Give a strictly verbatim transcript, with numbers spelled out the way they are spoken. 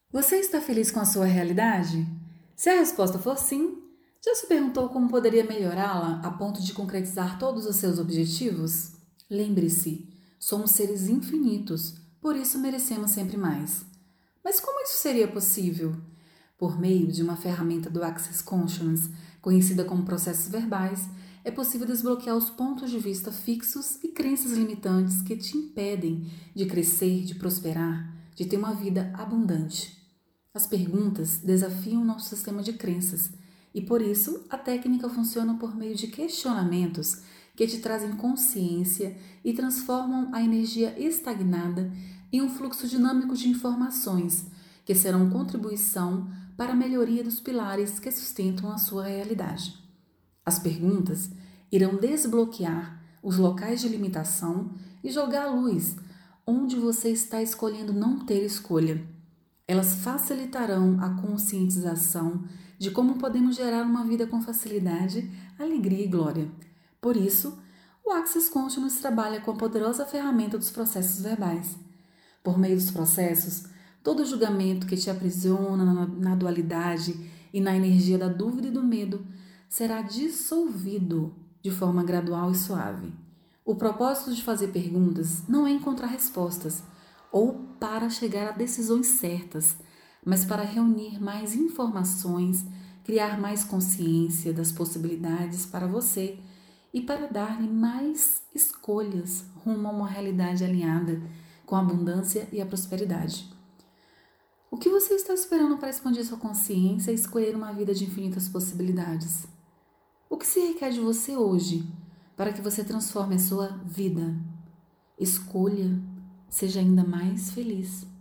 Você está feliz com a sua realidade? Se a resposta for sim, já se perguntou como poderia melhorá-la a ponto de concretizar todos os seus objetivos? Lembre-se, somos seres infinitos, por isso merecemos sempre mais. Mas como isso seria possível? Por meio de uma ferramenta do Access Consciousness, conhecida como processos verbais, é possível desbloquear os pontos de vista fixos e crenças limitantes que te impedem de crescer, de prosperar, de ter uma vida abundante. As perguntas desafiam nosso sistema de crenças e, por isso, a técnica funciona por meio de questionamentos que te trazem consciência e transformam a energia estagnada em um fluxo dinâmico de informações que serão contribuição para a melhoria dos pilares que sustentam a sua realidade. As perguntas irão desbloquear os locais de limitação e jogar à luz onde você está escolhendo não ter escolha. Elas facilitarão a conscientização de como podemos gerar uma vida com facilidade, alegria e glória. Por isso, o Access Consciousness trabalha com a poderosa ferramenta dos processos verbais. Por meio dos processos, todo julgamento que te aprisiona na dualidade e na energia da dúvida e do medo será dissolvido de forma gradual e suave. O propósito de fazer perguntas não é encontrar respostas ou para chegar a decisões certas, mas para reunir mais informações, criar mais consciência das possibilidades para você e para dar-lhe mais escolhas rumo a uma realidade alinhada com a abundância e a prosperidade. O que você está esperando para expandir sua consciência e escolher uma vida de infinitas possibilidades? O que se requer de você hoje para que você transforme a sua vida? Escolha, seja ainda mais feliz.